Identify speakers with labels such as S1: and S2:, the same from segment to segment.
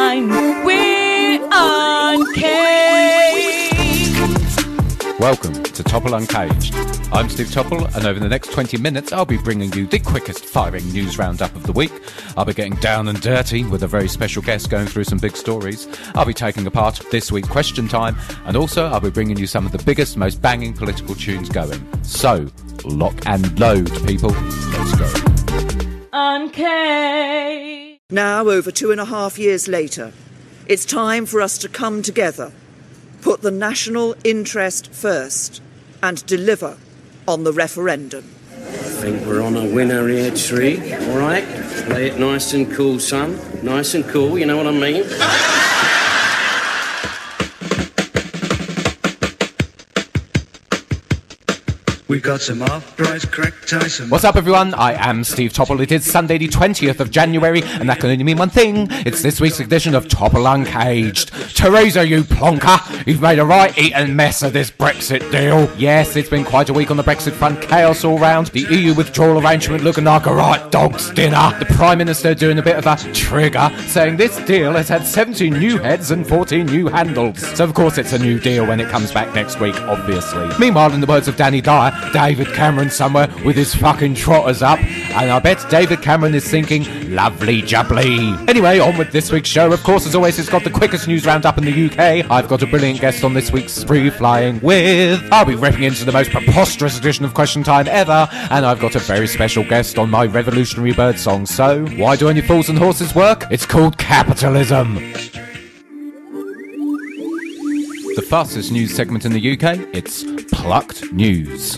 S1: flying. We're uncaged.
S2: Welcome to Topple Uncaged. I'm Steve Topple, and over the next 20 minutes I'll be bringing you the quickest firing news roundup of the week. I'll be getting down and dirty with a very special guest going through some big stories. I'll be taking apart this week's question time, and also I'll be bringing you some of the biggest, most banging political tunes going. So, lock and load, people. Let's go.
S1: Uncaged.
S3: Now, over 2.5 years later, it's time for us to come together, put the national interest first, and deliver on the referendum.
S4: I think we're on a winner here, Tree. All right? Play it nice and cool, son. Nice and cool, you know what I mean?
S5: We got some off-price crack Tyson.
S2: What's up, everyone? I am Steve Topple. It is Sunday the 20th of January, and that can only mean one thing. It's this week's edition of Topple Uncaged. Theresa, you plonker, you've made a right eating mess of this Brexit deal. Yes, it's been quite a week on the Brexit front. Chaos all round. The EU withdrawal arrangement looking like a right dog's dinner. The Prime Minister doing a bit of a trigger, saying this deal has had 17 new heads and 14 new handles. So, of course, it's a new deal when it comes back next week, obviously. Meanwhile, in the words of Danny Dyer, David Cameron somewhere with his fucking trotters up, and I bet David Cameron is thinking, lovely jubbly. Anyway, on with this week's show. Of course, as always, it's got the quickest news roundup in the UK. I've got a brilliant guest on this week's Spree Flying with. I'll be ripping into the most preposterous edition of Question Time ever, and I've got a very special guest on my Revolutionary Bird song. So, why do only fools and horses work? It's called capitalism. The fastest news segment in the UK, it's Plucked News.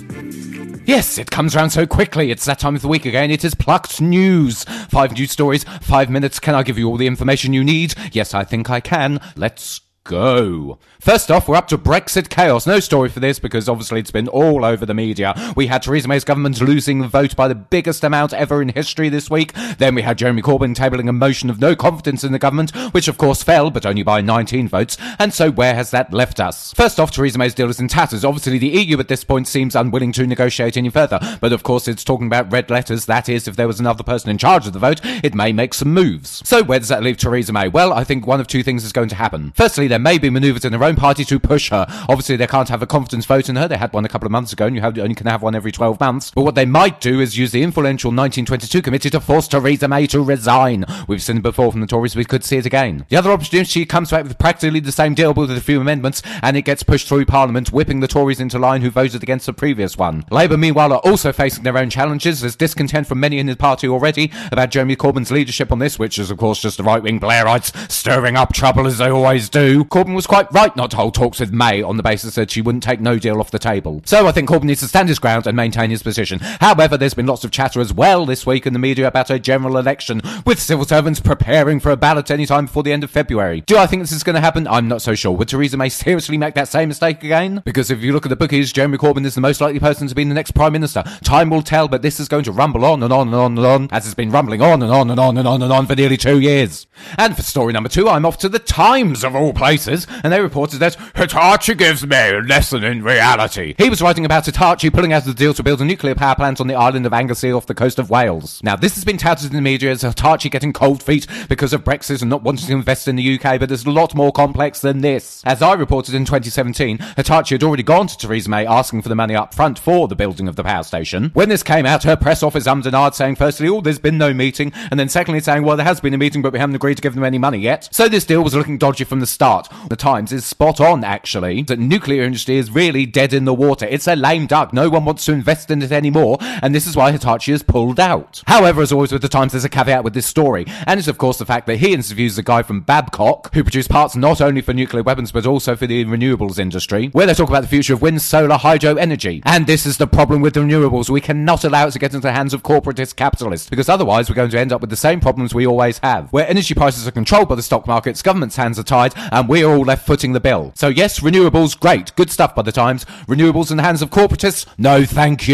S2: Yes, it comes round so quickly. It's that time of the week again. It is Plucked News. 5 news stories, 5 minutes. Can I give you all the information you need? Yes, I think I can. Let's go. First off, we're up to Brexit chaos. No story for this because obviously it's been all over the media. We had Theresa May's government losing the vote by the biggest amount ever in history this week. Then we had Jeremy Corbyn tabling a motion of no confidence in the government, which of course fell, but only by 19 votes. And so where has that left us? First off, Theresa May's deal is in tatters. Obviously the EU at this point seems unwilling to negotiate any further. But of course it's talking about red letters. That is, if there was another person in charge of the vote, it may make some moves. So where does that leave Theresa May? Well, I think one of two things is going to happen. Firstly, there may be manoeuvres in her own party to push her. Obviously, they can't have a confidence vote in her. They had one a couple of months ago, and you only can have one every 12 months. But what they might do is use the influential 1922 committee to force Theresa May to resign. We've seen it before from the Tories. We could see it again. The other option is she comes back with practically the same deal, but with a few amendments, and it gets pushed through Parliament, whipping the Tories into line who voted against the previous one. Labour, meanwhile, are also facing their own challenges. There's discontent from many in the party already about Jeremy Corbyn's leadership on this, which is, of course, just the right-wing Blairites stirring up trouble as they always do. Corbyn was quite right not to hold talks with May on the basis that she wouldn't take no deal off the table. So I think Corbyn needs to stand his ground and maintain his position. However, there's been lots of chatter as well this week in the media about a general election, with civil servants preparing for a ballot any time before the end of February. Do I think this is going to happen? I'm not so sure. Would Theresa May seriously make that same mistake again? Because if you look at the bookies, Jeremy Corbyn is the most likely person to be the next Prime Minister. Time will tell, but this is going to rumble on and on and on and on, as it's been rumbling on and on and on and on and on for nearly 2 years. And for story number 2, I'm off to the Times of all places, and they reported that Hitachi gives me a lesson in reality. He was writing about Hitachi pulling out of the deal to build a nuclear power plant on the island of Anglesey off the coast of Wales. Now, this has been touted in the media as Hitachi getting cold feet because of Brexit and not wanting to invest in the UK, but it's a lot more complex than this. As I reported in 2017, Hitachi had already gone to Theresa May asking for the money up front for the building of the power station. When this came out, her press office ummed and ahed, saying firstly, oh, there's been no meeting, and then secondly saying, well, there has been a meeting, but we haven't agreed to give them any money yet. So this deal was looking dodgy from the start. The Times is spot on, actually. The nuclear industry is really dead in the water. It's a lame duck. No one wants to invest in it anymore, and this is why Hitachi has pulled out. However, as always with the Times, there's a caveat with this story, and it's of course the fact that he interviews a guy from Babcock, who produce parts not only for nuclear weapons, but also for the renewables industry, where they talk about the future of wind, solar, hydro energy. And this is the problem with the renewables. We cannot allow it to get into the hands of corporatist capitalists, because otherwise we're going to end up with the same problems we always have, where energy prices are controlled by the stock markets, government's hands are tied, and we are all left footing the bill. So yes, renewables, great, good stuff by the Times. Renewables in the hands of corporatists? No, thank you.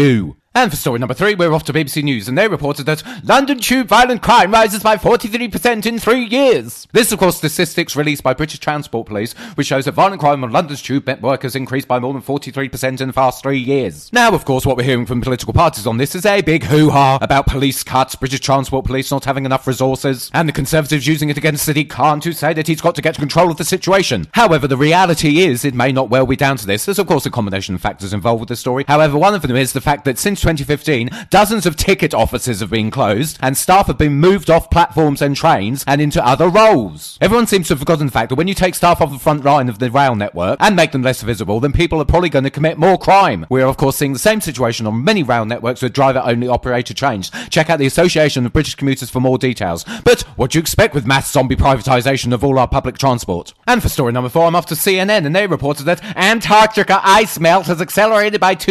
S2: And for story number 3, we're off to BBC News, and they reported that London Tube violent crime rises by 43% in 3 years. This is, of course, statistics released by British Transport Police, which shows that violent crime on London's tube network has increased by more than 43% in the past 3 years. Now, of course, what we're hearing from political parties on this is a big hoo-ha about police cuts, British Transport Police not having enough resources, and the Conservatives using it against Sadiq Khan to say that he's got to get control of the situation. However, the reality is it may not well be down to this. There's, of course, a combination of factors involved with this story. However, one of them is the fact that since 2015, dozens of ticket offices have been closed and staff have been moved off platforms and trains and into other roles. Everyone seems to have forgotten the fact that when you take staff off the front line of the rail network and make them less visible, then people are probably going to commit more crime. We are, of course, seeing the same situation on many rail networks with driver-only operated trains. Check out the Association of British Commuters for more details. But what do you expect with mass zombie privatisation of all our public transport? And for story number 4, I'm off to CNN, and they reported that Antarctica ice melt has accelerated by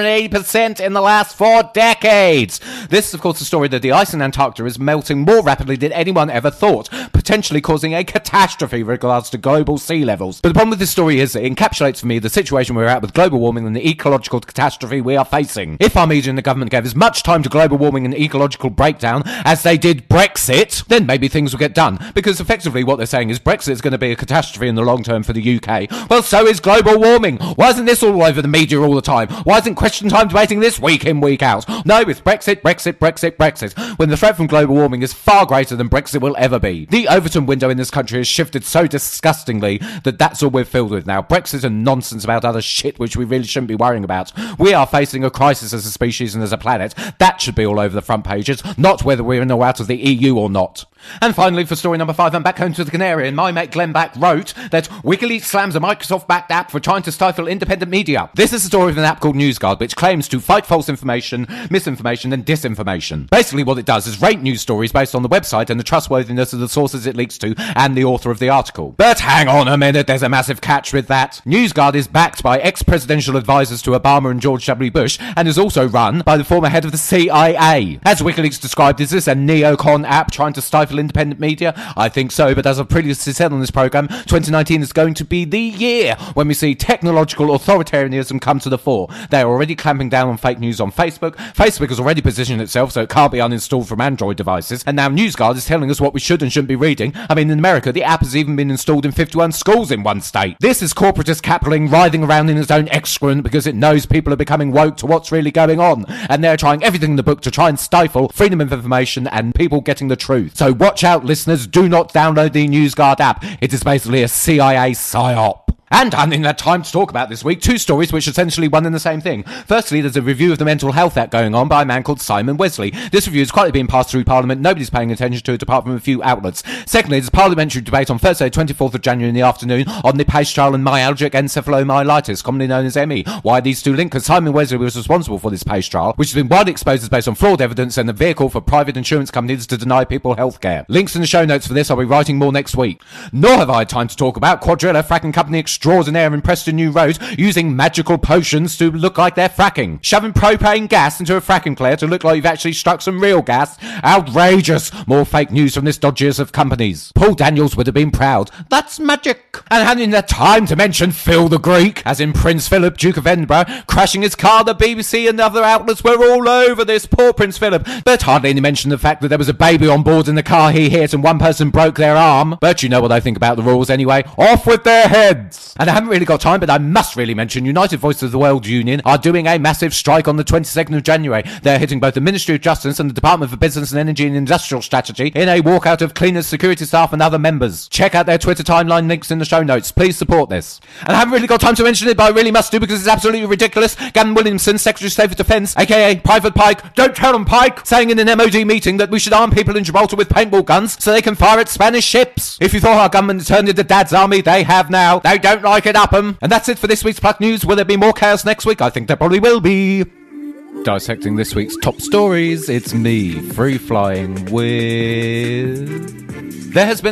S2: 280% in the last 4 decades. This is, of course, the story that the ice in Antarctica is melting more rapidly than anyone ever thought, potentially causing a catastrophe with regards to global sea levels. But the problem with this story is it encapsulates for me the situation we're at with global warming and the ecological catastrophe we are facing. If our media and the government gave as much time to global warming and ecological breakdown as they did Brexit, then maybe things will get done. Because effectively what they're saying is Brexit is going to be a catastrophe in the long term for the UK. Well, so is global warming. Why isn't this all over the media all the time? Why isn't Question Time debating this week in, week out? No, it's Brexit, Brexit, Brexit, Brexit, when the threat from global warming is far greater than Brexit will ever be. The Overton window in this country has shifted so disgustingly that that's all we're filled with now. Brexit and nonsense about other shit which we really shouldn't be worrying about. We are facing a crisis as a species and as a planet. That should be all over the front pages, not whether we're in or out of the EU or not. And finally, for story number 5, I'm back home to the Canary, and my mate Glenn Back wrote that WikiLeaks slams a Microsoft-backed app for trying to stifle independent media. This is the story of an app called NewsGuard, which claims to fight false information, misinformation, and disinformation. Basically, what it does is rate news stories based on the website and the trustworthiness of the sources it leaks to and the author of the article. But hang on a minute, there's a massive catch with that. NewsGuard is backed by ex-presidential advisors to Obama and George W. Bush, and is also run by the former head of the CIA. As WikiLeaks described, is this a neocon app trying to stifle independent media? I think so, but as I've previously said on this programme, 2019 is going to be the year when we see technological authoritarianism come to the fore. They are already clamping down on fake news on Facebook. Facebook has already positioned itself so it can't be uninstalled from Android devices, and now NewsGuard is telling us what we should and shouldn't be reading. I mean, in America, the app has even been installed in 51 schools in one state. This is corporatist capital writhing around in its own excrement because it knows people are becoming woke to what's really going on, and they're trying everything in the book to try and stifle freedom of information and people getting the truth. So watch out, listeners, do not download the NewsGuard app. It is basically a CIA psyop. And I didn't have time to talk about this week 2 stories which essentially one and the same thing. Firstly, there's a review of the Mental Health Act going on by a man called Simon Wesley. This review is quietly being passed through Parliament. Nobody's paying attention to it apart from a few outlets. Secondly, there's a parliamentary debate on Thursday, 24th of January in the afternoon on the pace trial and myalgic encephalomyelitis, commonly known as ME. Why these two linked? Because Simon Wesley was responsible for this pace trial, which has been widely exposed as based on flawed evidence and a vehicle for private insurance companies to deny people health care. Links in the show notes for this. I'll be writing more next week. Nor have I had time to talk about Quadrilla, fracking company extraordinaire in Preston New Road, using magical potions to look like they're fracking. Shoving propane gas into a fracking flare to look like you've actually struck some real gas. Outrageous! More fake news from this dodgiest of companies. Paul Daniels would have been proud. That's magic! And having the time to mention Phil the Greek, as in Prince Philip, Duke of Edinburgh, crashing his car. The BBC and other outlets were all over this. Poor Prince Philip. But hardly any mention of the fact that there was a baby on board in the car he hit and one person broke their arm. But you know what I think about the rules anyway. Off with their heads! And I haven't really got time, but I must really mention United Voices of the World Union are doing a massive strike on the 22nd of January. They're hitting both the Ministry of Justice and the Department for Business and Energy and Industrial Strategy in a walkout of cleaners, security staff and other members. Check out their Twitter timeline, links in the show notes. Please support this. And I haven't really got time to mention it, but I really must do because it's absolutely ridiculous. Gavin Williamson, Secretary of State for Defence, aka Private Pike, don't tell them Pike, saying in an MOD meeting that we should arm people in Gibraltar with paintball guns so they can fire at Spanish ships. If you thought our government had turned into Dad's army, they have now. They don't like it, up 'em. And that's it for this week's Pluck News. Will there be more chaos next week? I think there probably will be. Dissecting this week's top stories, it's me, free flying with... There has been an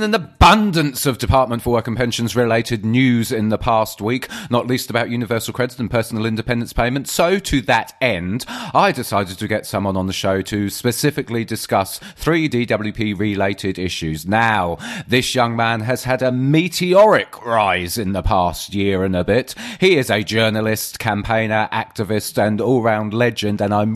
S2: abundance of Department for Work and Pensions related news in the past week, not least about universal credit and personal independence payments. So to that end, I decided to get someone on the show to specifically discuss 3 DWP related issues. Now, this young man has had a meteoric rise in the past year and a bit. He is a journalist, campaigner, activist and all-round legend, and I'm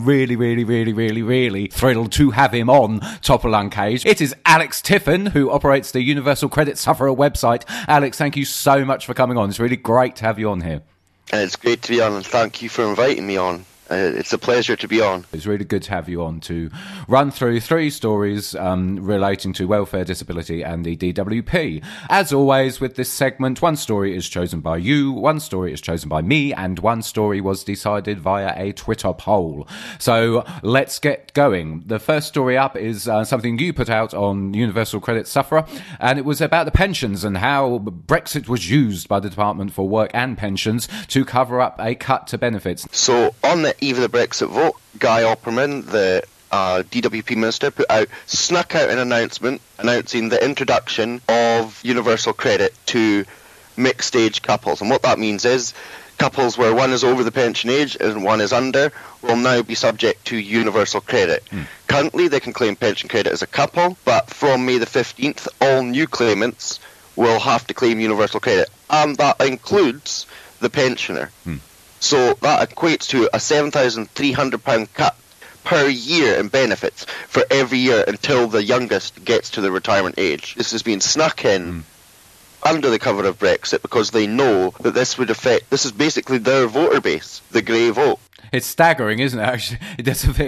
S2: really thrilled to have him on Topple Uncaged. It is Alex Tiffin, who operates the Universal Credit Sufferer website. Alex, thank you so much for coming on. It's really great to have you on here.
S6: It's great to be on, and thank you for inviting me on. It's a pleasure to be on.
S2: It's really good to have you on to run through 3 stories relating to welfare, disability and the DWP. As always with this segment, 1 story is chosen by you, 1 story is chosen by me, and 1 story was decided via a Twitter poll. So let's get going. The first story up is something you put out on Universal Credit Sufferer, and it was about the pensions and how Brexit was used by the Department for Work and Pensions to cover up a cut to benefits.
S6: So on the eve of the Brexit vote, Guy Opperman, the DWP minister, snuck out an announcement announcing the introduction of universal credit to mixed-age couples. And what that means is couples where one is over the pension age and one is under will now be subject to universal credit. Currently, they can claim pension credit as a couple, but from May the 15th, all new claimants will have to claim universal credit. And that includes the pensioner. So that equates to a £7,300 cut per year in benefits for every year until the youngest gets to the retirement age. This has been snuck in under the cover of Brexit because they know that this would affect, this is basically their voter base, the grey vote.
S2: It's staggering, isn't it? Actually, that's a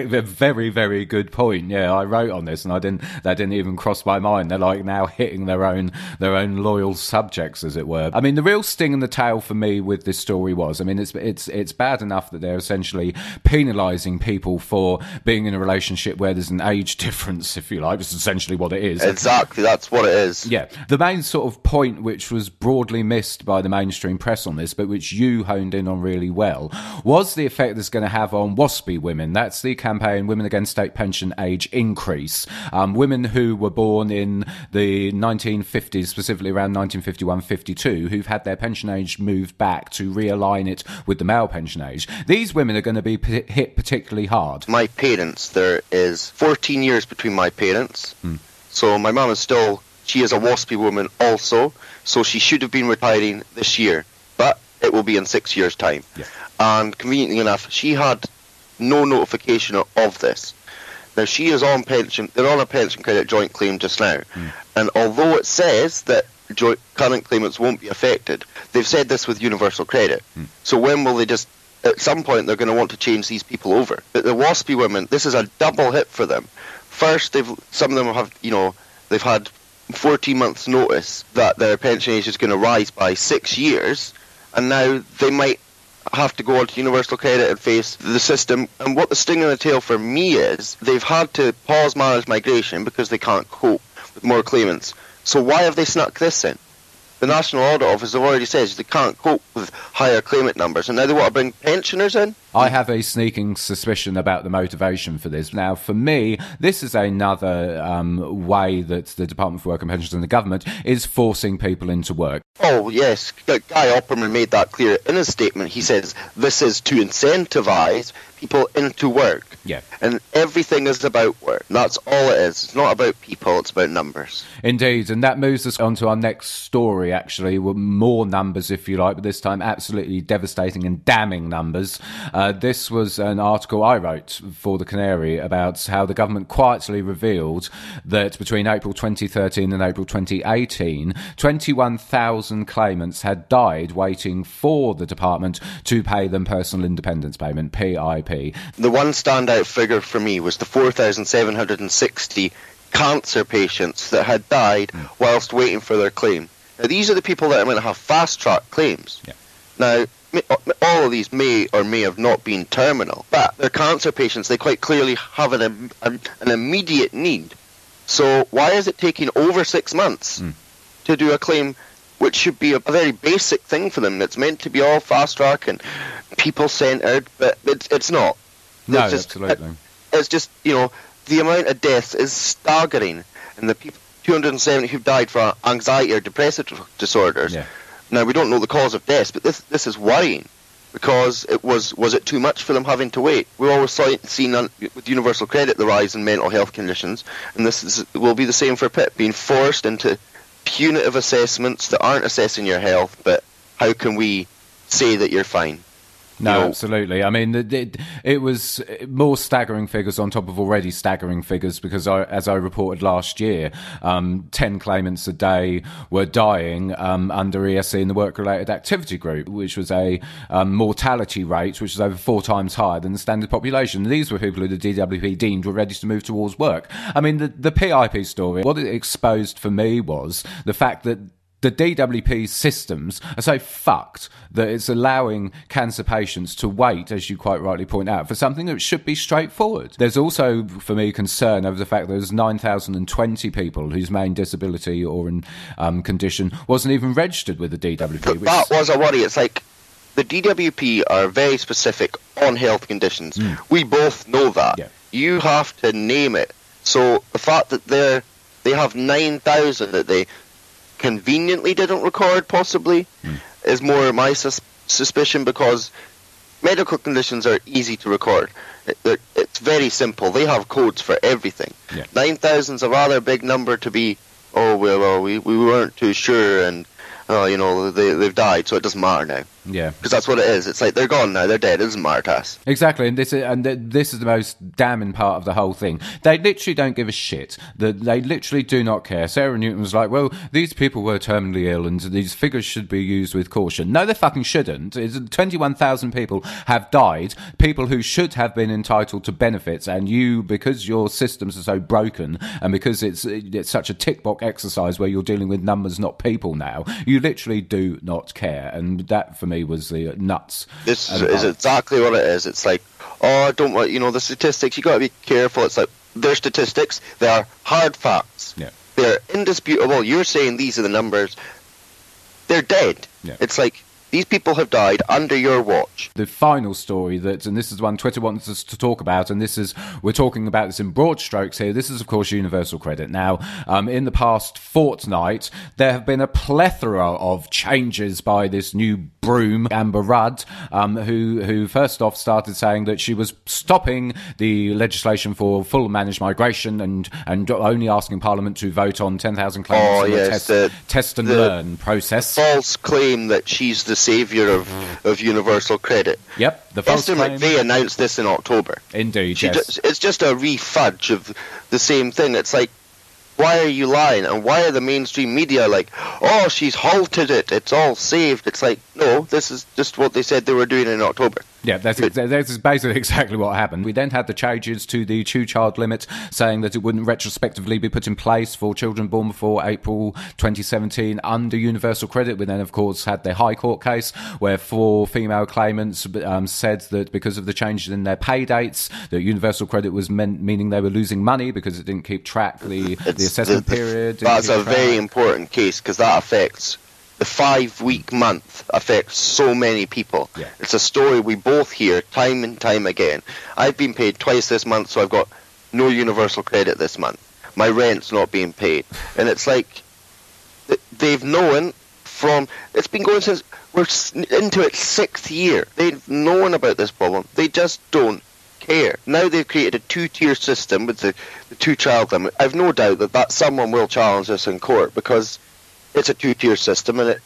S2: very good point. Yeah, I wrote on this, and that didn't even cross my mind. They're like now hitting their own loyal subjects, as it were. I mean, the real sting in the tail for me with this story was, I mean, it's bad enough that they're essentially penalising people for being in a relationship where there's an age difference, if you like. It's essentially what it is.
S6: Exactly, that's what it is.
S2: Yeah, the main sort of point, which was broadly missed by the mainstream press on this, but which you honed in on really well, was the effect this is going to have on WASPI women. That's the campaign Women Against State Pension Age Increase. Women who were born in the 1950s, specifically around 1951-52, who've had their pension age moved back to realign it with the male pension age. These women are going to be hit particularly hard.
S6: My parents, there is 14 years between my parents. So my mum is still, she is a WASPI woman also, so she should have been retiring this year. But it will be in 6 years' time. Yeah. And conveniently enough, she had no notification of this. Now, she is on pension, they're on a pension credit joint claim just now. And although it says that current claimants won't be affected, they've said this with universal credit. So when will they just, at some point, they're going to want to change these people over. But the WASPI women, this is a double hit for them. First, some of them have, they've had 14 months notice that their pension age is going to rise by 6 years, and now they might have to go on to universal credit and face the system. And what the sting in the tail for me is, they've had to pause managed migration because they can't cope with more claimants. So why have they snuck this in? The National Audit Office have already said they can't cope with higher claimant numbers, and now they want to bring pensioners in?
S2: I have a sneaking suspicion about the motivation for this. Now, for me, this is another way that the Department for Work and Pensions and the government is forcing people into work.
S6: Oh, yes. Guy Opperman made that clear in his statement. He says this is to incentivise people into work.
S2: Yeah.
S6: And everything is about work. That's all it is. It's not about people, it's about numbers.
S2: Indeed, and that moves us on to our next story, actually, with more numbers, if you like, but this time absolutely devastating and damning numbers. This was an article I wrote for The Canary about how the government quietly revealed that between April 2013 and April 2018, 21,000 claimants had died waiting for the department to pay them personal independence payment, PIP.
S6: The one standout figure for me was the 4,760 cancer patients that had died whilst waiting for their claim. Now, these are the people that are going to have fast-track claims. Yeah. Now, all of these may or may have not been terminal, but they're cancer patients. They quite clearly have an immediate need. So why is it taking over 6 months to do a claim which should be a very basic thing for them? It's meant to be all fast-track and people-centred, but it's not.
S2: No, absolutely.
S6: It's just, the amount of deaths is staggering, and the 270 who've died from anxiety or depressive disorders.
S2: Yeah.
S6: Now, we don't know the cause of death, but this is worrying, because was it too much for them having to wait? We've always seen with Universal Credit the rise in mental health conditions, and will be the same for PIP, being forced into punitive assessments that aren't assessing your health, but how can we say that you're fine?
S2: No, absolutely. I mean, it was more staggering figures on top of already staggering figures, because as I reported last year, 10 claimants a day were dying under ESC in the work-related activity group, which was a mortality rate which was over 4 times higher than the standard population. These were people who the DWP deemed were ready to move towards work. I mean, the PIP story, what it exposed for me was the fact that the DWP systems are so fucked that it's allowing cancer patients to wait, as you quite rightly point out, for something that should be straightforward. There's also, for me, concern over the fact that there's 9,020 people whose main disability or condition wasn't even registered with the DWP.
S6: That was a worry. It's like the DWP are very specific on health conditions. We both know that.
S2: Yeah.
S6: You have to name it. So the fact that they have 9,000 that they conveniently didn't record, possibly, is more my suspicion, because medical conditions are easy to record. It's very simple. They have codes for everything.
S2: Yeah.
S6: 9,000's a rather big number to be, we weren't too sure, and they've died, so it doesn't matter now.
S2: Yeah,
S6: because that's what it is. It's like they're gone now, they're dead. It doesn't matter to us.
S2: Exactly, and this is the most damning part of the whole thing. They literally don't give a shit. They literally do not care. Sarah Newton was like, well, these people were terminally ill, and these figures should be used with caution. No, they fucking shouldn't. 21,000 people have died, people who should have been entitled to benefits, and you, because your systems are so broken, and because it's such a tick box exercise where you're dealing with numbers, not people now, you literally do not care. And that, for me, was the nuts.
S6: This is exactly what it is. It's like, I don't want, the statistics, you got to be careful. It's like, they're statistics, they are hard facts.
S2: Yeah.
S6: They're indisputable. You're saying these are the numbers. They're dead.
S2: Yeah.
S6: It's like, these people have died under your watch.
S2: The final story and this is one Twitter wants us to talk about, and we're talking about this in broad strokes here. This is, of course, Universal Credit. Now, in the past fortnight, there have been a plethora of changes by this new broom, Amber Rudd, who first off started saying that she was stopping the legislation for full managed migration and only asking Parliament to vote on 10,000 claims test and learn process.
S6: False claim that she's the saviour of Universal Credit.
S2: Yep, the false
S6: Esther
S2: claim.
S6: McVeigh announced this in October.
S2: Indeed, yes.
S6: It's just a refudge of the same thing. It's like, why are you lying? And why are the mainstream media like, oh, she's halted it, it's all saved? It's like, no, this is just what they said they were doing in October.
S2: Yeah, that's basically exactly what happened. We then had the changes to the 2-child limit, saying that it wouldn't retrospectively be put in place for children born before April 2017 under Universal Credit. We then, of course, had the High Court case where 4 female claimants said that because of the changes in their pay dates, that Universal Credit was meaning they were losing money because it didn't keep track the assessment period.
S6: That's a very important case, because that affects the 5-week month affects so many people.
S2: Yeah.
S6: It's a story we both hear time and time again. I've been paid twice this month, so I've got no Universal Credit this month. My rent's not being paid. And it's like, they've known it's been going since we're into its 6th year. They've known about this problem. They just don't care. Now they've created a 2-tier system with the 2-child limit. I've no doubt that someone will challenge this in court, because it's a 2-tier system, and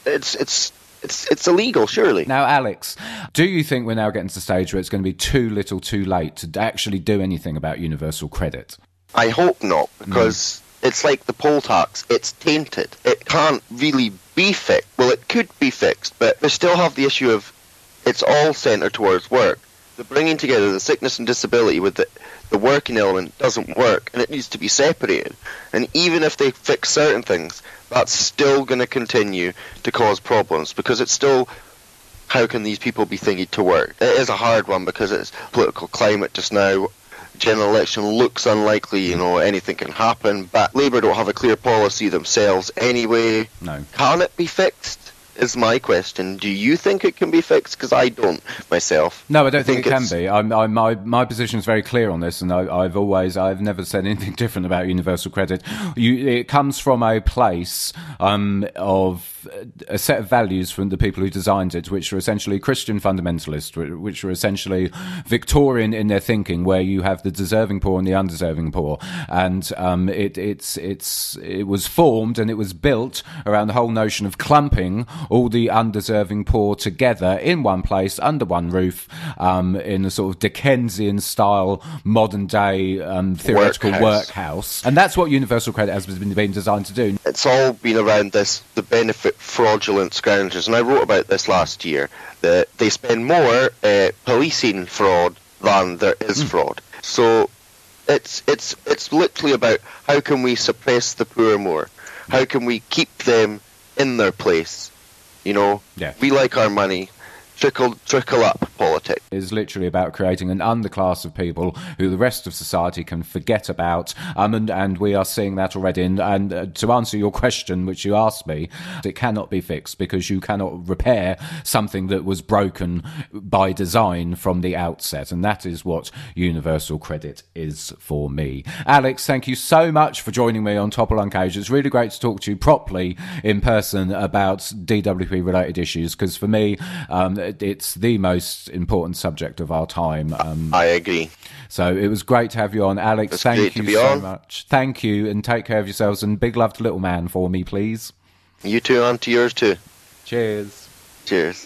S6: it's illegal, surely.
S2: Now, Alex, do you think we're now getting to the stage where it's going to be too little too late to actually do anything about Universal Credit?
S6: I hope not, because it's like the poll tax. It's tainted. It can't really be fixed. Well, it could be fixed, but we still have the issue of it's all centred towards work. The bringing together the sickness and disability with the working element doesn't work, and it needs to be separated. And even if they fix certain things, that's still going to continue to cause problems, because it's still, how can these people be thinking to work? It is a hard one, because it's political climate just now. General election looks unlikely, anything can happen, but Labour don't have a clear policy themselves anyway.
S2: No.
S6: Can it be fixed? is my question. Do you think it can be fixed? Because I don't myself.
S2: No, I don't think it can be. My position is very clear on this, and I've never said anything different about universal credit. It comes from a place of a set of values from the people who designed it, which are essentially Christian fundamentalist, which are essentially Victorian in their thinking, where you have the deserving poor and the undeserving poor, and it was formed and it was built around the whole notion of clumping all the undeserving poor together in one place under one roof, in a sort of Dickensian style modern day theoretical workhouse, and that's what universal credit has been designed to do.
S6: It's all been around the benefit fraudulent scoundrels, and I wrote about this last year, that they spend more policing fraud than there is fraud. So it's literally about how can we suppress the poor more, how can we keep them in their place. We like our money. Trickle up politics
S2: is literally about creating an underclass of people who the rest of society can forget about, and we are seeing that already. And to answer your question, which you asked me, it cannot be fixed because you cannot repair something that was broken by design from the outset, and that is what universal credit is for me. Alex, thank you so much for joining me on Topple Uncaged. It's really great to talk to you properly in person about DWP related issues, because for me, it's the most important subject of our time.
S6: I agree.
S2: So it was great to have you on, Alex.
S6: It's
S2: thank you so
S6: on.
S2: much. Thank you, and take care of yourselves, and big love to little man for me, please.
S6: You too, and to yours too.
S2: Cheers.
S6: Cheers.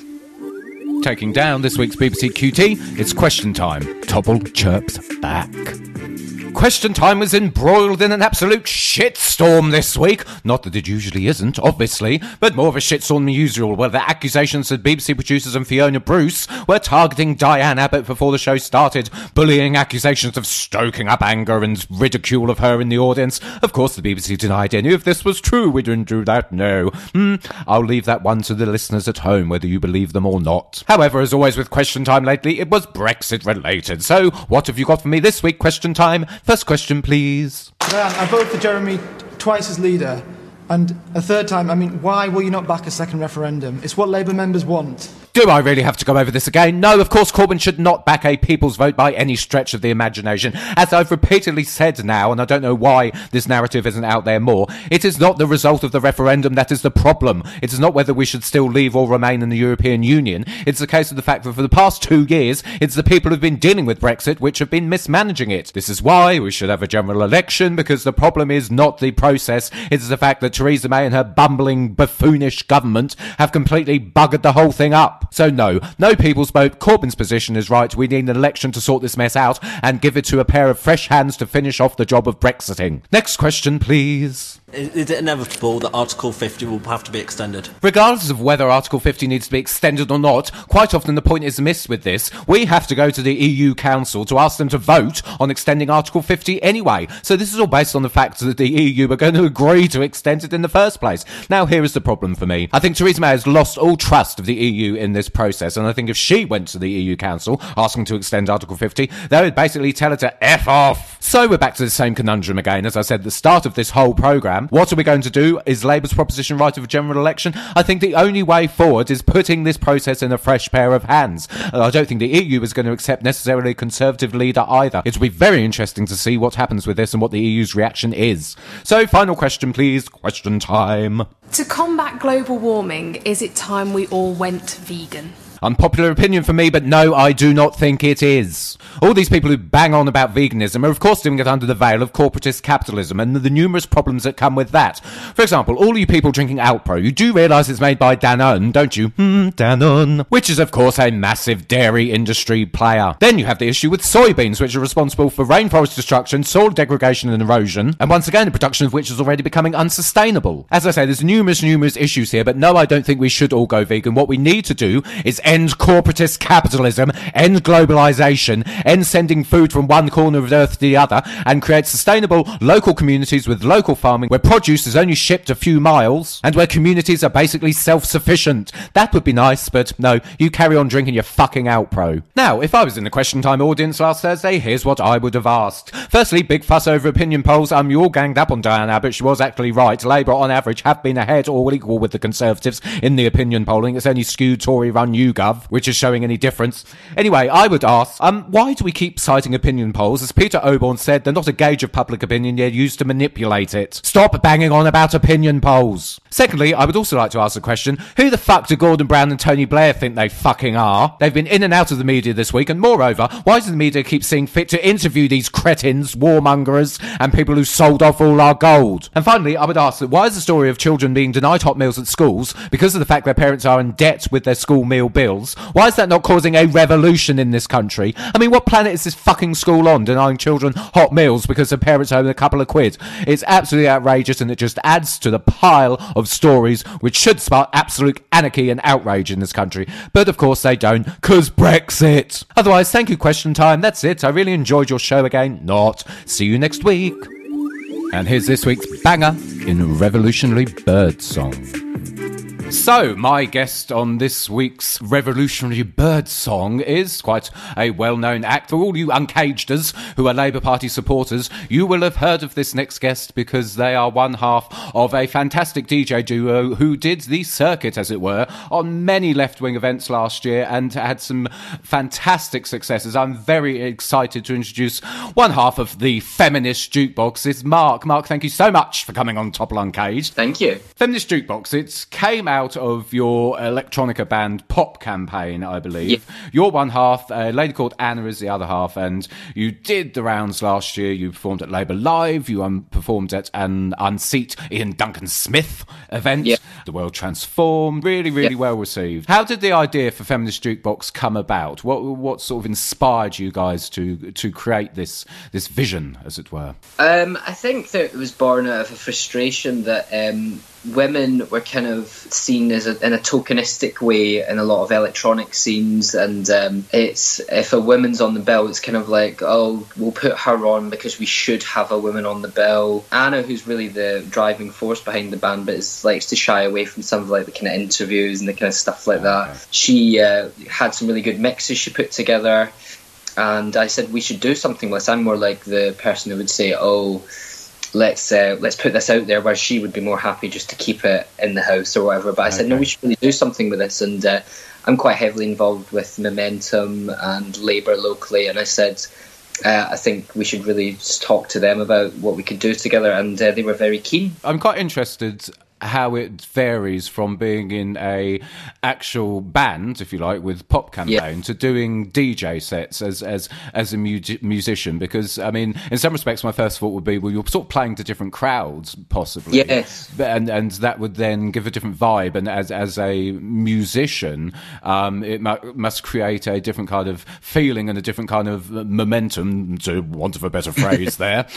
S2: Taking down this week's BBC QT, it's question time. Topple chirps back. Question Time was embroiled in an absolute shitstorm this week. Not that it usually isn't, obviously, but more of a shitstorm than usual, where the accusations that BBC producers and Fiona Bruce were targeting Diane Abbott before the show started, bullying accusations of stoking up anger and ridicule of her in the audience. Of course, the BBC denied any of this was true. We didn't do that, no. I'll leave that one to the listeners at home, whether you believe them or not. However, as always with Question Time lately, it was Brexit related. So, what have you got for me this week, Question Time? First question, please.
S7: Diane, I voted for Jeremy twice as leader, and a third time. Why will you not back a second referendum? It's what Labour members want.
S2: Do I really have to go over this again? No, of course Corbyn should not back a people's vote by any stretch of the imagination. As I've repeatedly said now, and I don't know why this narrative isn't out there more, it is not the result of the referendum that is the problem. It is not whether we should still leave or remain in the European Union. It's the case of the fact that for the past 2 years, it's the people who've been dealing with Brexit which have been mismanaging it. This is why we should have a general election, because the problem is not the process. It's the fact that Theresa May and her bumbling, buffoonish government have completely buggered the whole thing up. So no people's vote. Corbyn's position is right. We need an election to sort this mess out and give it to a pair of fresh hands to finish off the job of Brexiting. Next question, please.
S8: Is it inevitable that Article 50 will have to be extended?
S2: Regardless of whether Article 50 needs to be extended or not, quite often the point is missed with this. We have to go to the EU Council to ask them to vote on extending Article 50 anyway. So this is all based on the fact that the EU are going to agree to extend it in the first place. Now, here is the problem for me. I think Theresa May has lost all trust of the EU in this process, and I think if she went to the EU Council asking to extend Article 50, they would basically tell her to F off. So we're back to the same conundrum again. As I said at the start of this whole programme, what are we going to do? Is Labour's proposition right of a general election? I think the only way forward is putting this process in a fresh pair of hands. I don't think the EU is going to accept necessarily a Conservative leader either. It will be very interesting to see what happens with this and what the EU's reaction is. So, final question, please. Question time.
S9: To combat global warming, is it time we all went vegan?
S2: Unpopular opinion for me, but no, I do not think it is. All these people who bang on about veganism are of course doing it under the veil of corporatist capitalism and the numerous problems that come with that. For example, all you people drinking Alpro, you do realise it's made by Danone, don't you? Danone. Which is of course a massive dairy industry player. Then you have the issue with soybeans, which are responsible for rainforest destruction, soil degradation and erosion, and once again the production of which is already becoming unsustainable. As I say, there's numerous issues here, but no, I don't think we should all go vegan. What we need to do is end corporatist capitalism, end globalisation, end sending food from one corner of the earth to the other, and create sustainable local communities with local farming where produce is only shipped a few miles and where communities are basically self-sufficient. That would be nice, but no, you carry on drinking your fucking Alpro. Now, if I was in the Question Time audience last Thursday, here's what I would have asked. Firstly, big fuss over opinion polls. You all ganged up on Diane Abbott. She was actually right. Labour, on average, have been ahead or equal with the Conservatives in the opinion polling. It's only skewed Tory-run YouGov, which is showing any difference. Anyway, I would ask, why do we keep citing opinion polls? As Peter Oborne said, they're not a gauge of public opinion, they're used to manipulate it. Stop banging on about opinion polls. Secondly, I would also like to ask the question, who the fuck do Gordon Brown and Tony Blair think they fucking are? They've been in and out of the media this week, and moreover, why does the media keep seeing fit to interview these cretins, warmongers, and people who sold off all our gold? And finally, I would ask that why is the story of children being denied hot meals at schools because of the fact their parents are in debt with their school meal bills, why is that not causing a revolution in this country? I mean, what planet is this fucking school on, denying children hot meals because their parents owe them a couple of quid? It's absolutely outrageous, and it just adds to the pile of stories which should spark absolute anarchy and outrage in this country. But of course they don't, because Brexit. Otherwise, thank you, Question Time. That's it. I really enjoyed your show again. Not. See you next week. And here's this week's banger in Revolutionary Bird Song. So, my guest on this week's Revolutionary Bird Song is quite a well-known act. For all you uncageders who are Labour Party supporters, you will have heard of this next guest because they are one half of a fantastic DJ duo who did the circuit, as it were, on many left-wing events last year and had some fantastic successes. I'm very excited to introduce one half of the Feminist Jukebox. It's Mark. Mark, thank you so much for coming on Topple Uncaged.
S10: Thank you.
S2: Feminist Jukebox, it came out of your electronica band Pop campaign, I believe. Yeah. You're one half, a lady called Anna is the other half, and you did the rounds last year. You performed at Labour Live, you performed at an Unseat Ian Duncan Smith event. Yeah. The World Transformed, really well received. How did the idea for Feminist Jukebox come about? What sort of inspired you guys to create this vision, as it were?
S10: I think that it was born out of a frustration that women were kind of seen as in a tokenistic way in a lot of electronic scenes, and it's if a woman's on the bill, it's kind of like, oh, we'll put her on because we should have a woman on the bill. Anna, who's really the driving force behind the band, but likes to shy away from some of like the kind of interviews and the kind of stuff like that. Okay. She had some really good mixes she put together, and I said we should do something with this. I'm more like the person who would say, oh, let's put this out there, where she would be more happy just to keep it in the house or whatever. But I said, no, we should really do something with this. And I'm quite heavily involved with Momentum and Labour locally. And I said, I think we should really talk to them about what we could do together. And they were very keen.
S2: I'm quite interested how it varies from being in a actual band, if you like, with Pop campaign to doing DJ sets as a musician, because I mean, in some respects my first thought would be, well, you're sort of playing to different crowds possibly, and that would then give a different vibe, and as a musician it must create a different kind of feeling and a different kind of momentum, to want of a better phrase there,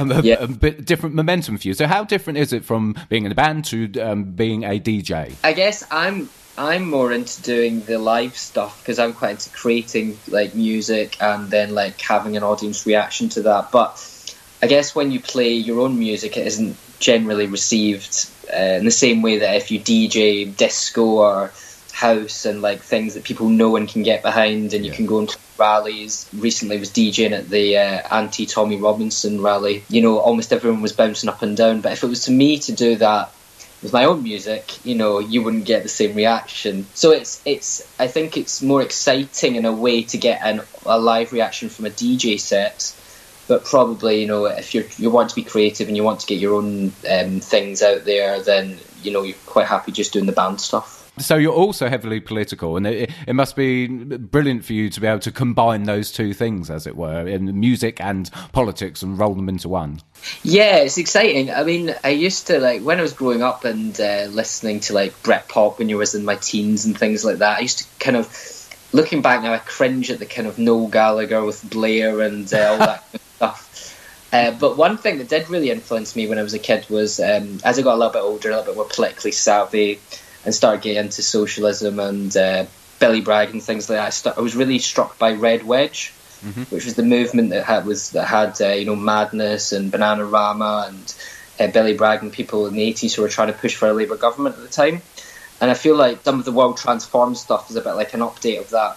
S2: a bit different momentum for you. So how different is it from being in a band to being a DJ?
S10: I guess I'm more into doing the live stuff because I'm quite into creating like music and then like having an audience reaction to that. But I guess when you play your own music, it isn't generally received in the same way that if you DJ disco or house and like things that people know and can get behind, and you can go into rallies. Recently was DJing at the anti-Tommy Robinson rally. You know, almost everyone was bouncing up and down. But if it was to me to do that with my own music, you know, you wouldn't get the same reaction. So it's I think it's more exciting in a way to get a live reaction from a DJ set. But probably, you know, if you want to be creative and you want to get your own things out there, then, you know, you're quite happy just doing the band stuff.
S2: So you're also heavily political, and it must be brilliant for you to be able to combine those two things, as it were, in music and politics, and roll them into one.
S10: Yeah, it's exciting. I mean, I used to, like, when I was growing up and listening to, like, Britpop when I was in my teens and things like that, I used to kind of, looking back now, I cringe at the kind of Noel Gallagher with Blair and all that kind of stuff. But one thing that did really influence me when I was a kid was, as I got a little bit older, a little bit more politically savvy, and started getting into socialism and Billy Bragg and things like that, I was really struck by Red Wedge, which was the movement that had you know, Madness and Bananarama and Billy Bragg and people in the 80s who were trying to push for a Labour government at the time. And I feel like some of the World Transformed stuff is a bit like an update of that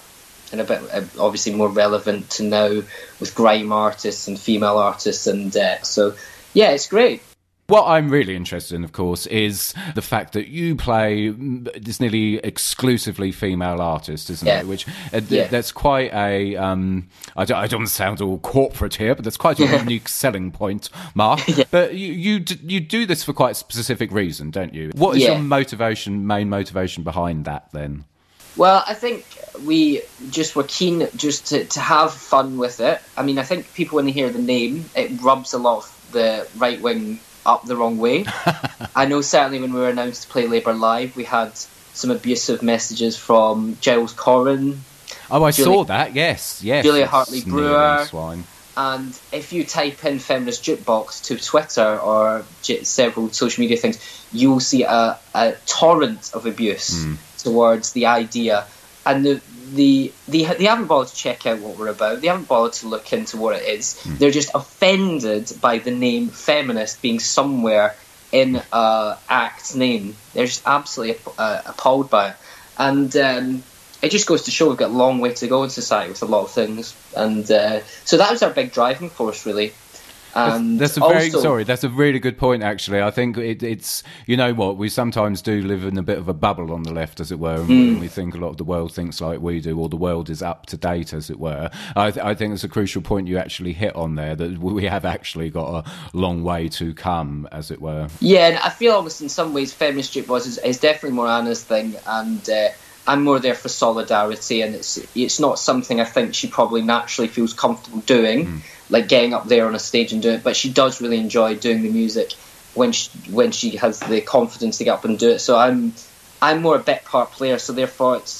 S10: and a bit obviously more relevant to now with grime artists and female artists, and so yeah, it's great.
S2: What I'm really interested in, of course, is the fact that you play this nearly exclusively female artist, isn't it? Which that's quite a I don't sound all corporate here, but that's quite a unique selling point, Mark. But you do this for quite a specific reason, don't you? What is your main motivation behind that then?
S10: Well, I think we just were keen just to have fun with it. I mean, I think people, when they hear the name, it rubs a lot of the right wing up the wrong way. I know certainly when we were announced to play Labour Live, we had some abusive messages from Giles Corran.
S2: Oh, I saw that, yes.
S10: Julia Hartley-Brewer. And if you type in Feminist Jukebox to Twitter or several social media things, you will see a torrent of abuse towards the idea. And they haven't bothered to check out what we're about. They haven't bothered to look into what it is. They're just offended by the name feminist being somewhere in an act's name. They're just absolutely appalled by it. And it just goes to show we've got a long way to go in society with a lot of things. And so that was our big driving force, really.
S2: That's a really good point, actually. I think it's, you know what, we sometimes do live in a bit of a bubble on the left, as it were, and we think a lot of the world thinks like we do, or the world is up to date, as it were. I think it's a crucial point you actually hit on there, that we have actually got a long way to come, as it were.
S10: Yeah, and I feel almost in some ways Feminist Jukebox is definitely more Anna's thing, and I'm more there for solidarity, and it's not something I think she probably naturally feels comfortable doing, like getting up there on a stage and doing it, but she does really enjoy doing the music when she has the confidence to get up and do it. So I'm more a bit part player, so therefore it's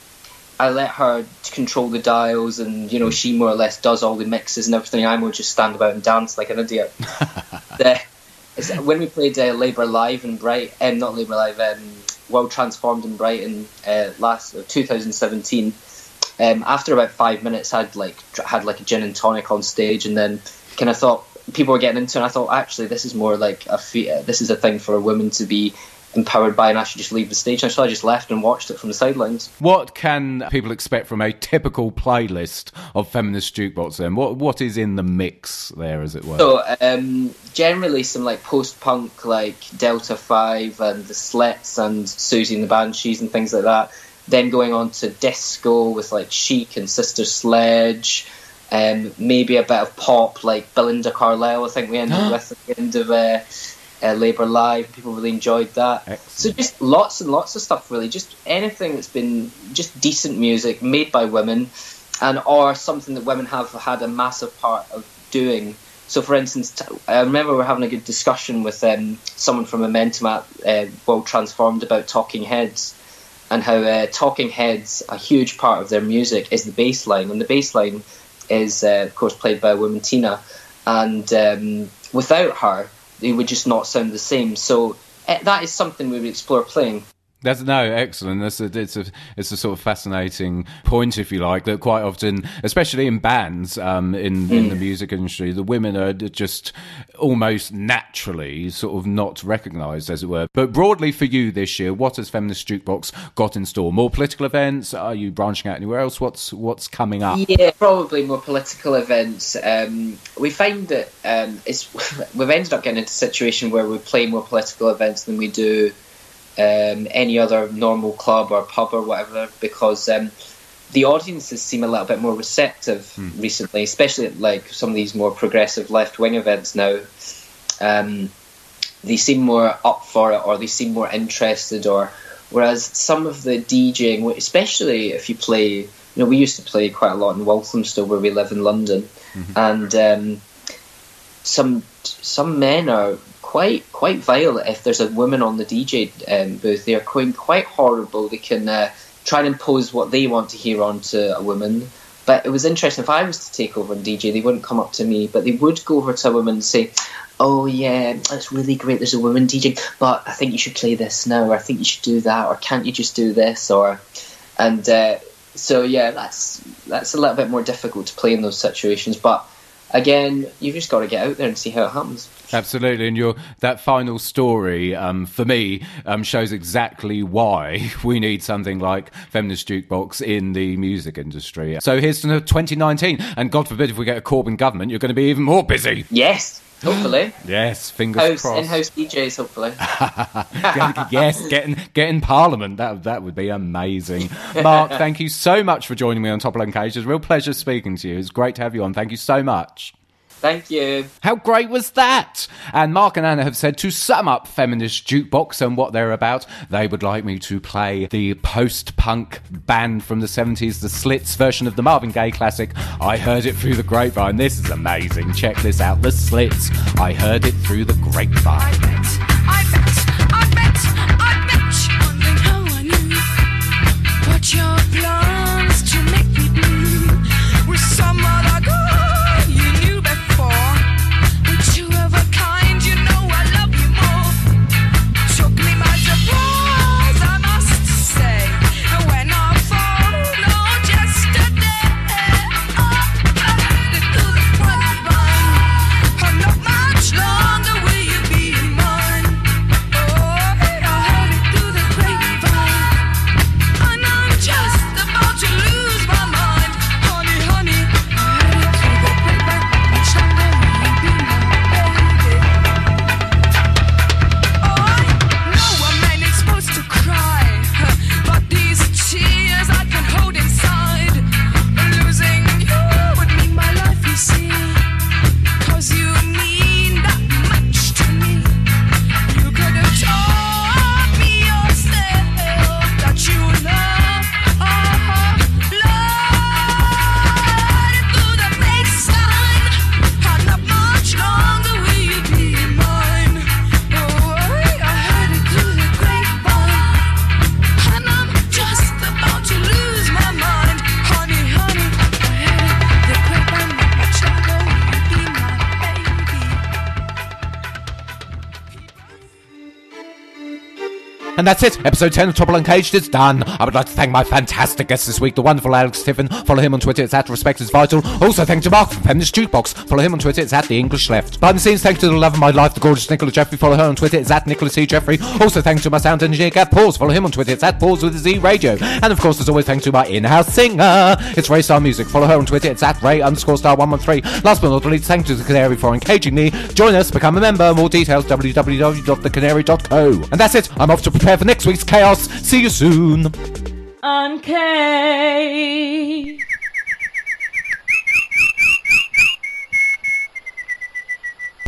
S10: I let her control the dials, and you know, she more or less does all the mixes and everything. I will just stand about and dance like an idiot. When we played Labour Live in Brighton, not Labour Live, World Transformed in Brighton last 2017. After about 5 minutes, I'd had a gin and tonic on stage, and then kind of thought people were getting into it. And I thought, actually, this is more like this is a thing for a woman to be empowered by, and I should just leave the stage. And so I just left and watched it from the sidelines.
S2: What can people expect from a typical playlist of Feminist Jukebox then? What is in the mix there, as it were?
S10: So generally some like post-punk, like Delta 5 and the Slits and Susie and the Banshees and things like that. Then going on to disco with like Chic and Sister Sledge, maybe a bit of pop like Belinda Carlisle. I think we ended with at the end of Labour Live. People really enjoyed that. Excellent. So just lots and lots of stuff, really. Just anything that's been just decent music made by women, and or something that women have had a massive part of doing. So, for instance, I remember we were having a good discussion with someone from Momentum at World Transformed about Talking Heads, and how Talking Heads, a huge part of their music is the bass line, and the bass line is, of course, played by a woman, Tina, and without her, they would just not sound the same. So that is something we would explore playing.
S2: Excellent. It's a sort of fascinating point, if you like, that quite often, especially in bands, in the music industry, the women are just almost naturally sort of not recognised, as it were. But broadly for you this year, what has Feminist Jukebox got in store? More political events? Are you branching out anywhere else? What's coming up?
S10: Yeah, probably more political events. We find that we've ended up getting into a situation where we play more political events than we do any other normal club or pub or whatever, because the audiences seem a little bit more receptive recently, especially at like some of these more progressive left-wing events now. They seem more up for it, or they seem more interested, or whereas some of the DJing, especially if you play, we used to play quite a lot in Walthamstow where we live in London, and some men are quite vile. If there's a woman on the DJ booth, they are quite horrible. They can try and impose what they want to hear onto a woman. But it was interesting, if I was to take over and DJ, they wouldn't come up to me, but they would go over to a woman and say, oh yeah, that's really great, there's a woman DJ, but I think you should play this now, or I think you should do that, or can't you just do this, so yeah, that's a little bit more difficult to play in those situations. But again, you've just got to get out there and see how it happens.
S2: Absolutely, and that final story, for me, shows exactly why we need something like Feminist Jukebox in the music industry. So here's to 2019, and God forbid if we get a Corbyn government, you're going to be even more busy.
S10: Yes, hopefully.
S2: Yes, fingers crossed.
S10: In-house DJs, hopefully.
S2: Yes, get in Parliament. That would be amazing. Mark, thank you so much for joining me on Topple Uncaged. It was a real pleasure speaking to you. It's great to have you on. Thank you so much.
S10: Thank you.
S2: How great was that? And Mark and Anna have said to sum up Feminist Jukebox and what they're about, they would like me to play the post-punk band from the 70s, the Slits version of the Marvin Gaye classic, I Heard It Through the Grapevine. This is amazing. Check this out. The Slits, I Heard It Through the Grapevine.
S11: I bet, wondering how I knew what your plans to make me blue with some other girl.
S2: And that's it. Episode 10 of Topple Uncaged is done. I would like to thank my fantastic guest this week, the wonderful Alex Tiffin. Follow him on Twitter. It's at Respect is Vital. Also, thank you to Mark from Feminist Jukebox. Follow him on Twitter. It's at The English Left. Behind the scenes, thank you to the love of my life, the gorgeous Nicola Jeffrey. Follow her on Twitter. It's at Nicola C. Jeffrey. Also, thank you to my sound engineer, Gav Pause. Follow him on Twitter. It's at Pause with a Z Radio. And of course, as always, thank you to my in-house singer. It's Ray Star Music. Follow her on Twitter. It's at Ray_Star113. Last but not least, thank you to the Canary for engaging me. Join us, become a member. More details, www.thecanary.co. And that's it. I'm off to prepare for next week's chaos. See you soon.
S1: Uncaged.